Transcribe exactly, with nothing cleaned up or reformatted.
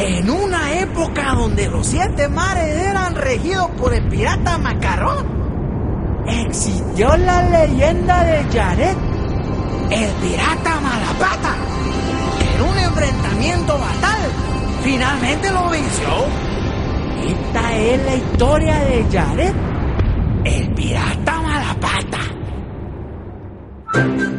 En una época donde los siete mares eran regidos por el pirata Macarrón, existió la leyenda de Yaret, el pirata Malapata, que en un enfrentamiento fatal finalmente lo venció. Esta es la historia de Yaret, el pirata Malapata.